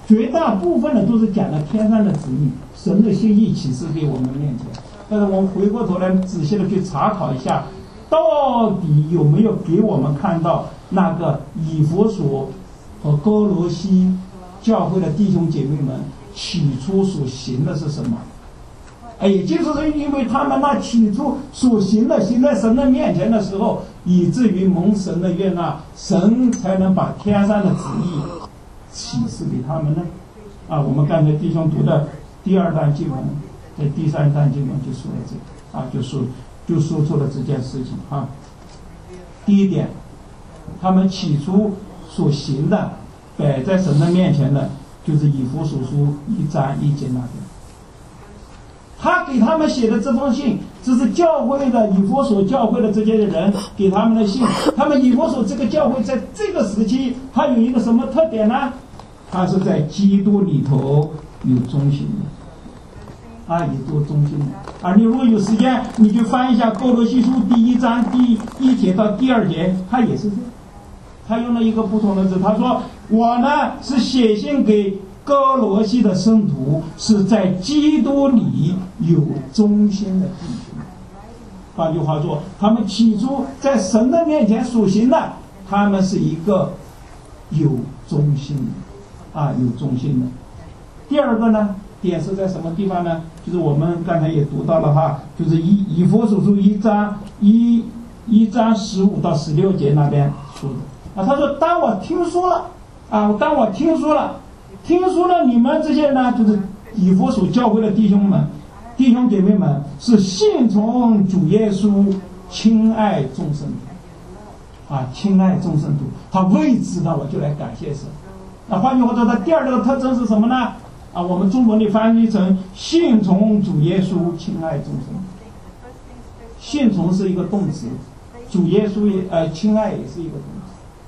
绝大部分的都是讲了天上的旨意，神的心意启示给我们面前。但是我们回过头来仔细的去查考一下，到底有没有给我们看到那个以弗所和哥罗西教会的弟兄姐妹们起初所行的是什么？哎，也就是因为他们那起初所行的行在神的面前的时候，以至于蒙神的悦纳，神才能把天上的旨意启示给他们呢。啊，我们刚才弟兄读的第二段经文，在第三段经文就说了这个啊，就说就说出了这件事情啊。第一点，他们起初所行的，摆在神的面前的，就是以弗所书一章一节那边。他给他们写的这封信，这是教会的以弗所教会的这些人给他们的信。他们以弗所这个教会在这个时期，它有一个什么特点呢？它是在基督里头有忠心的，啊，有多忠心的啊！你如果有时间，你就翻一下哥罗西书第一章第一节到第二节，他也是这样。他用了一个不同的字，他说：“我呢是写信给哥罗西的圣徒，是在基督里有忠心的弟兄。”换句话说，他们起初在神的面前所行的，他们是一个有忠心的啊，有忠心的。第二个呢，点是在什么地方呢？就是我们刚才也读到了哈，就是以以弗所书一章一一章十五到十六节那边说的啊，他说：“当我听说了啊，当我听说了。”听说了你们这些呢，就是以弗所教会的弟兄们、弟兄姐妹们，是信从主耶稣、亲爱众圣徒啊，亲爱众圣徒。他为此呢，我就来感谢神。那换句话说，他第二个特征是什么呢？啊，我们中文里翻译成信从主耶稣、亲爱众圣徒。信从是一个动词，主耶稣也呃，亲爱也是一个动词。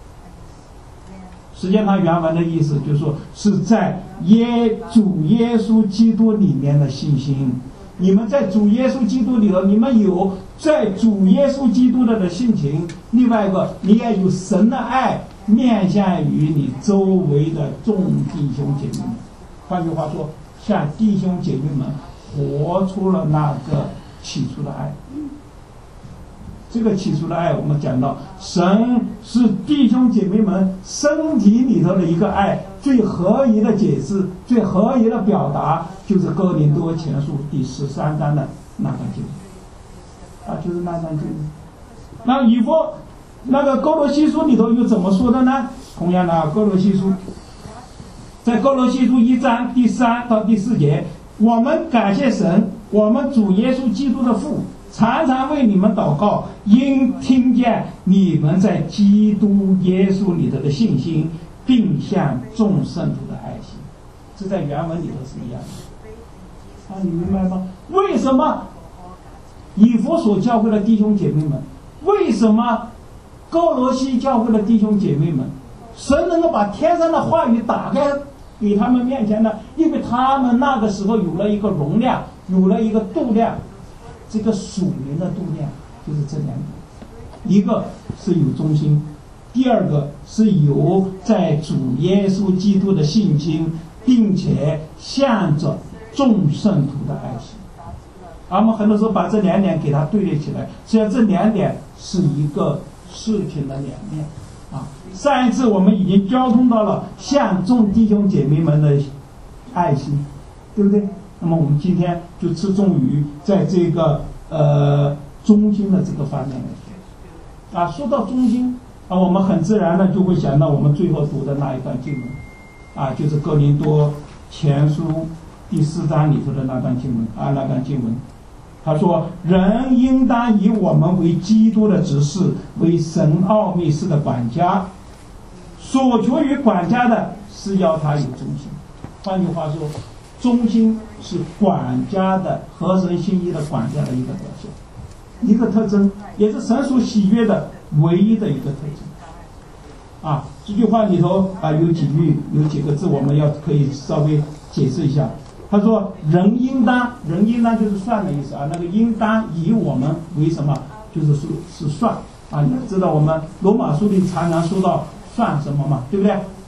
实际上，它原文的意思就是说，是在耶主耶稣基督里面的信心。你们在主耶稣基督里头，你们有在主耶稣基督的的性情。另外一个，你也有神的爱面向于你周围的众弟兄姐妹们。换句话说，向弟兄姐妹们活出了那个起初的爱。这个起初的爱，我们讲到，神是弟兄姐妹们身体里头的一个爱，最合宜的解释，最合宜的表达，就是哥林多前书第十三章的那段经文啊，就是那段经文。那以弗那个哥罗西书里头又怎么说的呢？同样的，哥罗西书在哥罗西书一章第三到第四节，我们感谢神，我们主耶稣基督的父，常常为你们祷告，因听见你们在基督耶稣里头的信心，并向众圣徒的爱心。这在原文里头是一样的啊，你明白吗？为什么以弗所教会的弟兄姐妹们，为什么哥罗西教会的弟兄姐妹们，神能够把天上的话语打开给他们面前呢？因为他们那个时候有了一个容量，有了一个度量。这个属灵的度量就是这两点，一个是有忠心，第二个是有在主耶稣基督的信心，并且向着众圣徒的爱心。而我们很多时候把这两点给它对立起来，实际上这两点是一个事情的两面啊。上一次我们已经交通到了向众弟兄姐妹们的爱心，对不对？那么我们今天就侧重于在这个呃忠心的这个方面来说啊。说到忠心啊，我们很自然的就会想到我们最后读的那一段经文啊，就是哥林多前书第四章里头的那段经文啊，那段经文，他说：“人应当以我们为基督的执事，为神奥秘事的管家，所求于管家的是要他有忠心。”换句话说，忠心是管家的合神心意的管家的一个表现，一个特征，也是神所喜悦的唯一的一个特征啊。这句话里头啊有几句有几个字我们要可以稍微解释一下。他说：“人应当，人应当就是算的意思啊。那个应当以我们为什么，就是是是算啊。你知道我们罗马书里常常说到算什么嘛，对不对？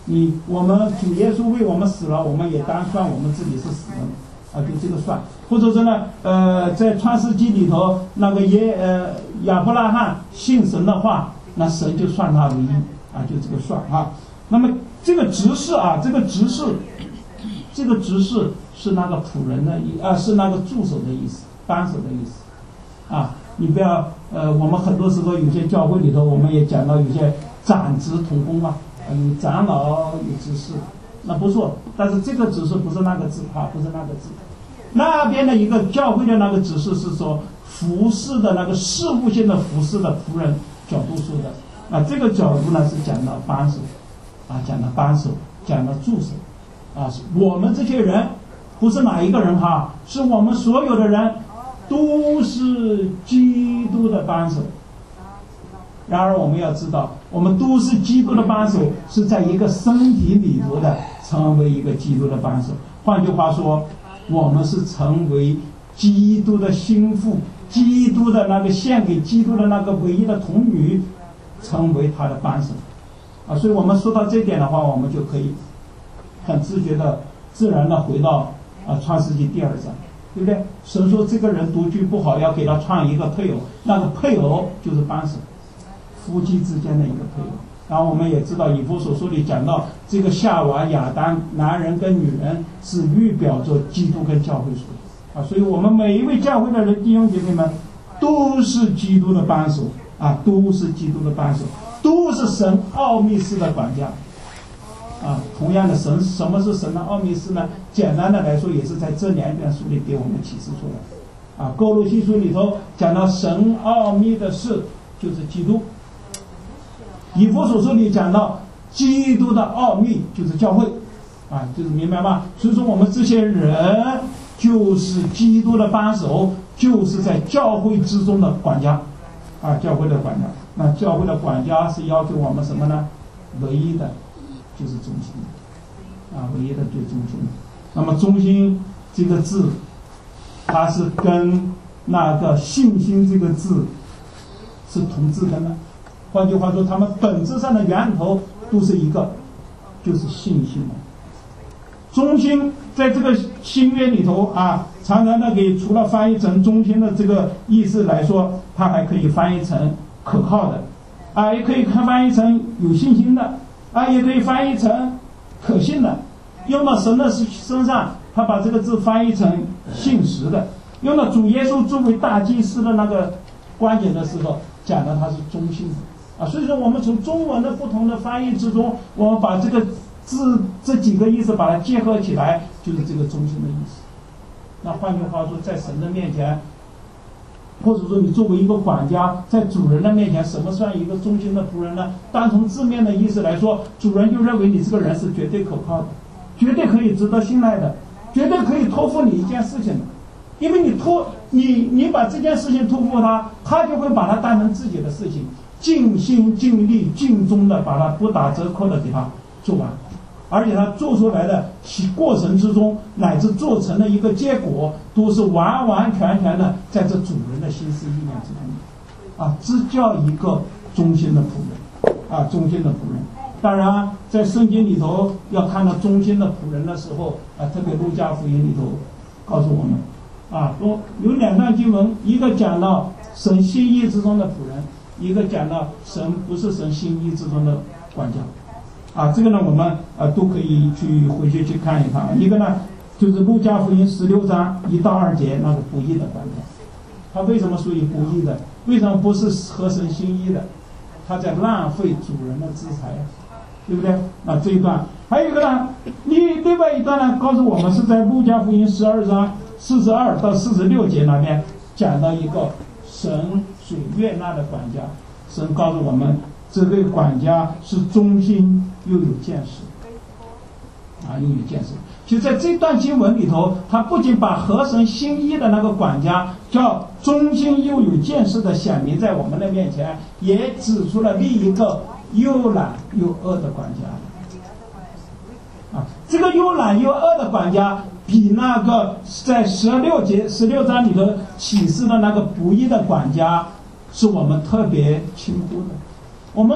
你我们主耶稣为我们死了，我们也当算我们自己是死人啊，就这个算。或者说呢，呃，在创世纪里头，那个耶呃亚伯拉罕信神的话，那神就算他为义啊，就这个算啊。那么这个执事啊，这个执事，这个执事是那个仆人的意啊，是那个助手的意思，帮手的意思啊。你不要呃，我们很多时候有些教会里头，我们也讲到有些长执同工啊。有长老，有执事，那不错。但是这个执事不是那个字啊，不是那个字。那边的一个教会的那个执事是说服侍的那个事务性的服侍的仆人角度说的。啊，这个角度呢是讲到帮手，啊，讲到帮手，讲到助手。啊，我们这些人不是哪一个人哈，是我们所有的人都是基督的帮手。然而我们要知道，我们都是基督的帮手，是在一个身体里头的成为一个基督的帮手。换句话说，我们是成为基督的心腹，基督的那个献给基督的那个唯一的童女，成为他的帮手啊。所以我们说到这点的话，我们就可以很自觉的自然的回到啊创世纪第二章，对不对？神说这个人独居不好，要给他创一个配偶，那个配偶就是帮手，夫妻之间的一个配偶。然后我们也知道以弗所书里讲到这个夏娃亚当，男人跟女人是预表着基督跟教会说的啊。所以我们每一位教会的人弟兄姐妹们都是基督的帮手啊，都是基督的帮手，都是神奥秘式的管家啊。同样的，神什么是神的奥秘式呢？简单的来说，也是在这两卷书里给我们启示出来啊。哥罗西书里头讲到神奥秘的事就是基督，以弗所书里讲到基督的奥秘就是教会啊，就是明白吗？所以说我们这些人就是基督的帮手，就是在教会之中的管家啊，教会的管家。那教会的管家是要求我们什么呢？唯一的就是忠心啊，唯一的最忠心。那么忠心这个字，它是跟那个信心这个字是同字根的。换句话说，他们本质上的源头都是一个，就是信心。忠心在这个新约里头啊，常常的给除了翻译成忠心的这个意思来说，它还可以翻译成可靠的啊，也可以翻译成有信心的啊，也可以翻译成可信的。用到神的身上，他把这个字翻译成信实的。用到主耶稣作为大祭司的那个观点的时候，讲的他是忠心的。啊，所以说我们从中文的不同的翻译之中，我们把这个字这几个意思把它结合起来，就是这个忠心的意思。那换句话说，在神的面前，或者说你作为一个管家，在主人的面前，什么算一个忠心的仆人呢？单从字面的意思来说，主人就认为你这个人是绝对可靠的，绝对可以值得信赖的，绝对可以托付你一件事情的。因为你托你你把这件事情托付他，他就会把它当成自己的事情，尽心尽力尽忠的把它不打折扣的给他做完，而且他做出来的过程之中乃至做成的一个结果，都是完完全全的在这主人的心思意念之中啊，这叫一个忠心的仆人啊，忠心的仆人。当然在圣经里头要看到忠心的仆人的时候啊，特别路加福音里头告诉我们啊，有两段经文，一个讲到神心意之中的仆人，一个讲到神不是神心意之中的管家啊。这个呢我们呃都可以去回去去看一看。一个呢就是路加福音十六章一到二节那个不义的管家，他为什么属于不义的？为什么不是合神心意的？他在浪费主人的资财，对不对？那这一段还有一个呢，另另外一段呢告诉我们是在路加福音十二章四十二到四十六节那边讲到一个神所悦纳的管家。神告诉我们，这位管家是忠心又有见识啊，又有见识。就在这段经文里头，他不仅把合神心意的那个管家叫忠心又有见识的显明在我们的面前，也指出了另一个又懒又恶的管家啊。这个又懒又恶的管家比那个在十六节十六章里头启示的那个不义的管家是我们特别轻忽的。我们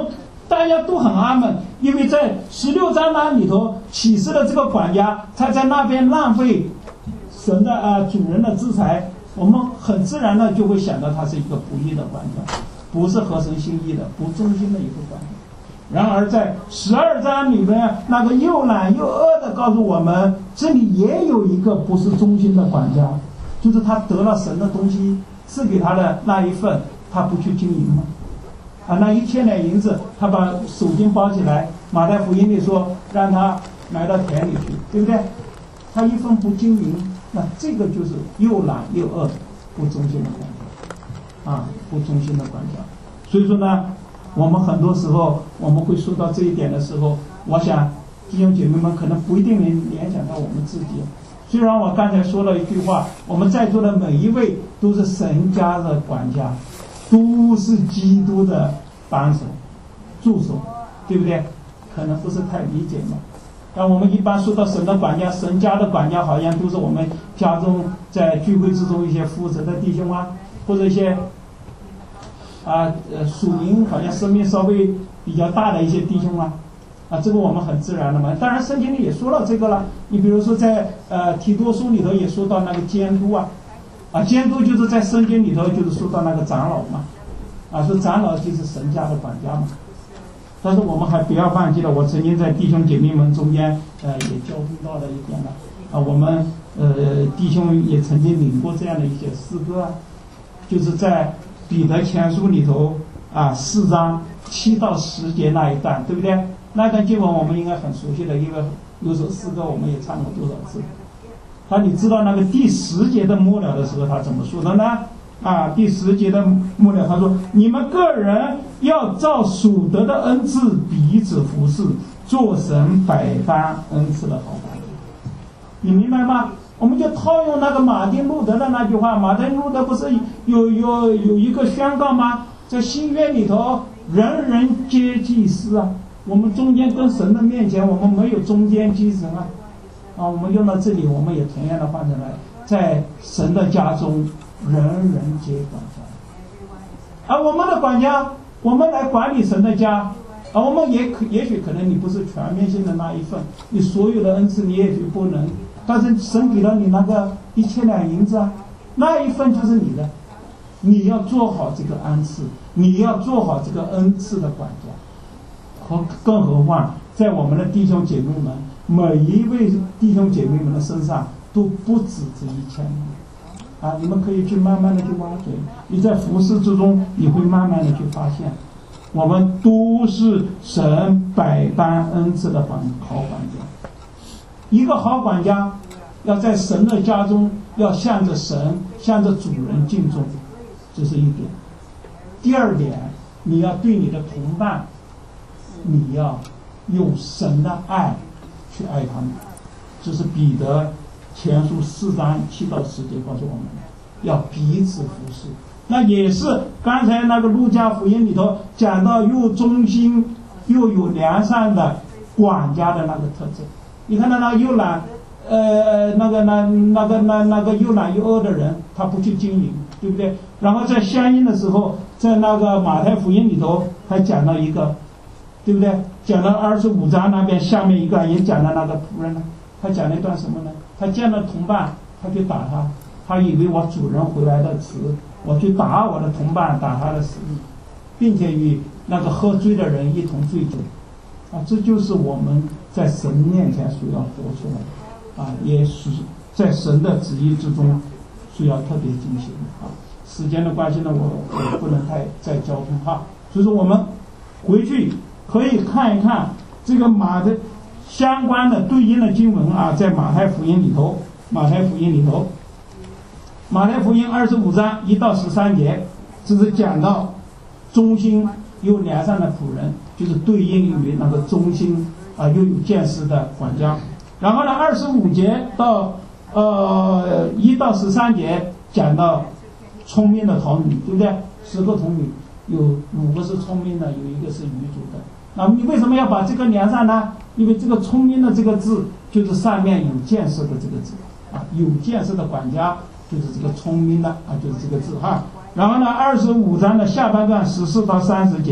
大家都很阿闷，因为在十六章那里头启示的这个管家，他在那边浪费神的啊、呃、主人的资财，我们很自然的就会想到他是一个不义的管家，不是合神心意的、不忠心的一个管家。然而在十二章里面，那个又懒又恶的告诉我们，这里也有一个不是忠心的管家，就是他得了神的东西赐给他的那一份，他不去经营吗？啊，那一千两银子，他把手巾包起来，马太福音里说让他埋到田里去，对不对？他一分不经营，那这个就是又懒又恶、不忠心的管家，啊，不忠心的管家。所以说呢，我们很多时候我们会说到这一点的时候，我想弟兄姐妹们可能不一定能联想到我们自己。虽然我刚才说了一句话，我们在座的每一位都是神家的管家，都是基督的帮手、助手，对不对？可能不是太理解嘛。但我们一般说到神的管家，神家的管家好像都是我们家中在聚会之中一些负责的弟兄啊，或者一些啊呃属灵好像生命稍微比较大的一些弟兄啊。啊，这个我们很自然的嘛。当然，圣经里也说到这个了。你比如说在，在呃提多书里头也说到那个监督啊，啊，监督就是在圣经里头就是说到那个长老嘛，啊，说长老就是神家的管家嘛。但是我们还不要忘记了，我曾经在弟兄姐妹们中间，呃，也交通到的一点了。啊，我们呃弟兄也曾经领过这样的一些诗歌啊，就是在彼得前书里头啊四章七到十节那一段，对不对？那段经文我们应该很熟悉的，因为有首诗歌我们也唱过多少次。他你知道那个第十节的末了的时候他怎么说的呢？啊，第十节的末了他说：你们个人要照属得的恩赐彼此服侍，做神百般恩赐的好管家。你明白吗？我们就套用那个马丁路德的那句话，马丁路德不是有有有一个宣告吗？在新约里头，人人皆祭司啊。我们中间跟神的面前，我们没有中间基神啊，啊，我们用到这里，我们也同样的换成来，在神的家中，人人皆管家。而我们的管家，我们来管理神的家，而我们也可也许可能你不是全面性的那一份，你所有的恩赐你也许不能，但是神给了你那个一千两银子啊，那一份就是你的，你要做好这个恩赐，你要做好这个恩赐的管家。和更何况在我们的弟兄姐妹们，每一位弟兄姐妹们的身上都不止这一千啊！你们可以去慢慢的去挖掘，你在服事之中，你会慢慢的去发现，我们都是神百般恩赐的管好管家。一个好管家要在神的家中，要向着神、向着主人敬重，这是一点。第二点，你要对你的同伴。你要用神的爱去爱他们，这是彼得前书四章七到十节告诉我们，要彼此服侍。那也是刚才那个路加福音里头讲到又忠心又有良善的管家的那个特质。你看到那又懒，呃，那个那那个那那个又懒又恶的人，他不去经营，对不对？然后在相应的时候，在那个马太福音里头还讲到一个。对不对？讲到二十五章那边下面一个也讲到那个仆人呢，他讲了一段什么呢？他见了同伴，他就打他，他以为我主人回来的迟，我去打我的同伴，打他的死意，并且与那个喝醉的人一同醉酒，啊，这就是我们在神面前所要活出来的，啊，也是在神的旨意之中需要特别进行的啊。时间的关系呢，我我不能太再交通哈，所以说我们回去。可以看一看这个马的相关的对应的经文啊，在马太福音里头，马太福音里头，马太福音二十五章一到十三节，这是讲到忠心又良善的仆人，就是对应于那个忠心啊又有见识的管家。然后呢，二十五节到呃一到十三节讲到聪明的童女，对不对？十个童女有五个是聪明的，有一个是愚拙的。那么你为什么要把这个连上呢？因为这个聪明的这个字就是上面有见识的这个字啊，有见识的管家就是这个聪明的啊，就是这个字哈。然后呢，二十五章的下半段十四到三十节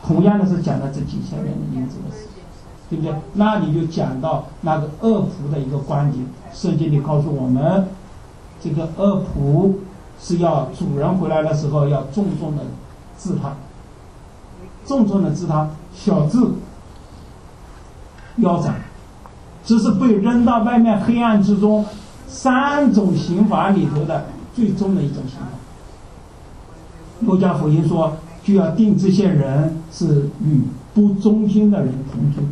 同样的是讲了这几千年的因子的事，对不对？那你就讲到那个恶仆的一个观点，圣经里告诉我们，这个恶仆是要主人回来的时候要重重的治他，重重的治他，小字腰斩，这是被扔到外面黑暗之中三种刑罚里头的最终的一种刑罚。路加福音说，就要定这些人是与不忠心的人同居。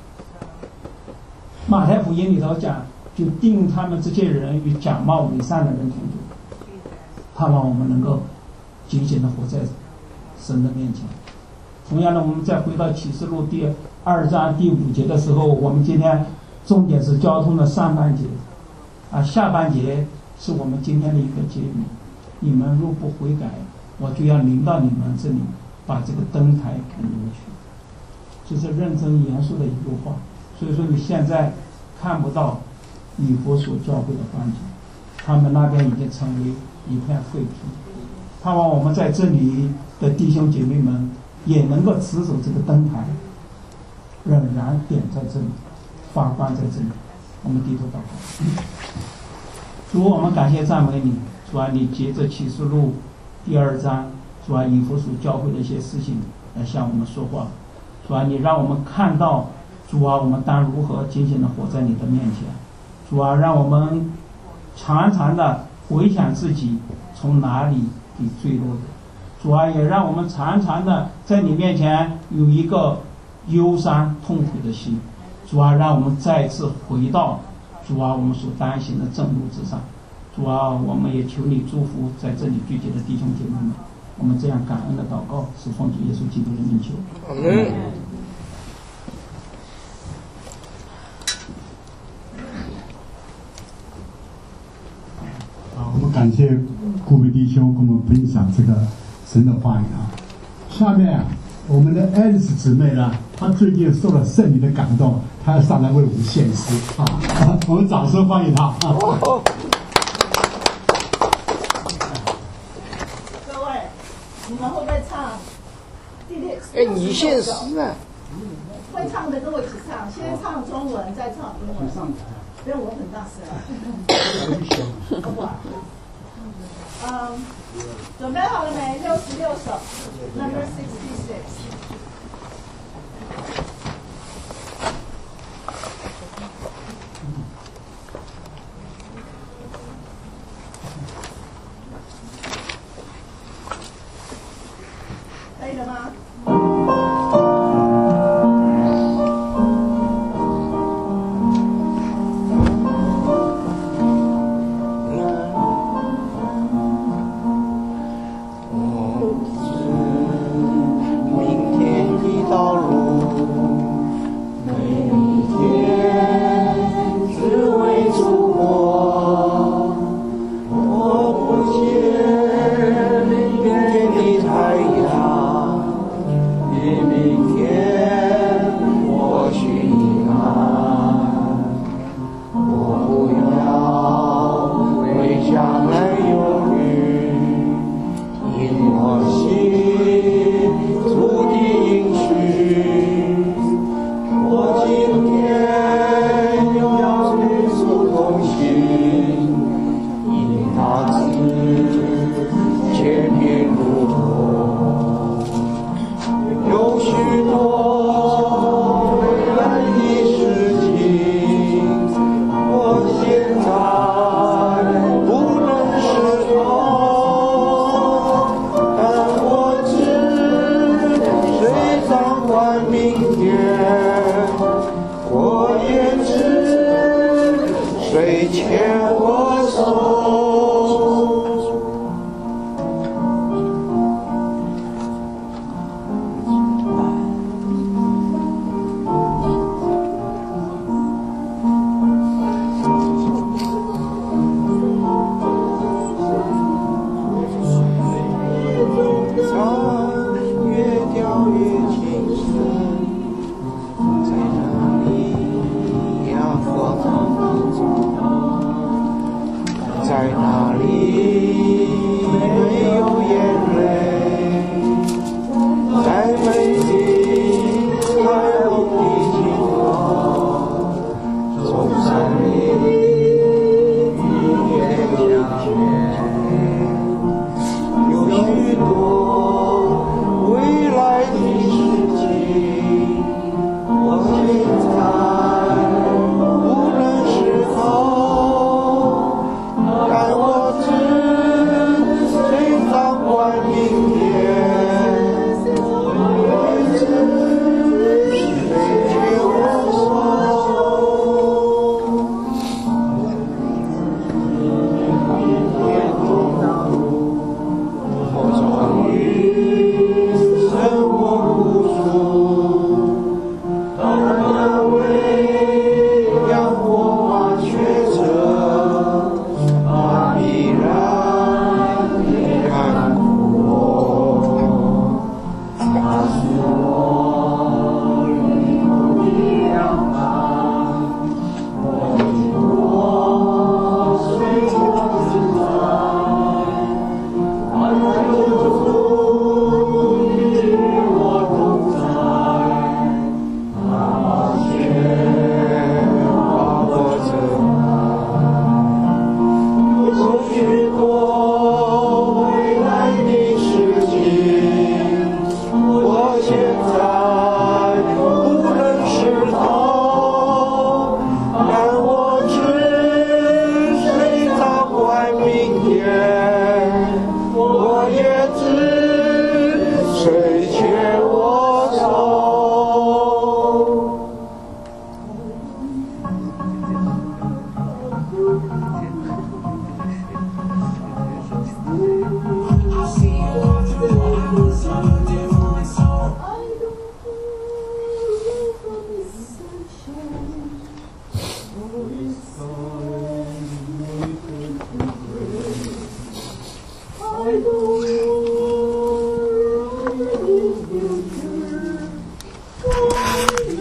马太福音里头讲，就定他们这些人与假冒伪善的人同居。盼望我们能够警醒的活在神的面前。同样的，我们再回到启示录第二章第五节的时候，我们今天重点是交通的上半节，啊，下半节是我们今天的一个结语。你们若不悔改，我就要临到你们这里，把这个灯台给你们去。这是认真严肃的一句话。所以说你现在看不到以弗所教会的光景，他们那边已经成为一片废墟。盼望我们在这里的弟兄姐妹们也能够持守这个灯台，仍然点在这里，发光在这里。我们低头祷告。主，我们感谢赞美你，主啊，你接着启示录第二章，主啊，以弗所教会的一些事情来向我们说话。主啊，你让我们看到，主啊，我们当如何紧紧地活在你的面前。主啊，让我们常常的回想自己从哪里给坠落的。主啊，也让我们常常的在你面前有一个忧伤痛苦的心。主啊，让我们再次回到主啊我们所担心的正路之上。主啊，我们也求你祝福在这里聚集的弟兄姐妹们。我们这样感恩的祷告，是奉主耶稣基督的名求。阿门。 好，我们感谢顾位弟兄跟我们分享这个神的话语啊。下面啊，我们的爱丽丝姊妹呢，她最近受了圣灵的感动，她要上来为我们献诗啊！我们掌声欢迎她啊！ 各位，你们会不会唱？ 哎，你献诗啊？ 会唱的跟我一起唱，先唱中文，再唱英文。不用，我很大声。好不好？嗯，准备好了没？六十六首 ，Number sixty six。可以了吗？ 谁牵我手？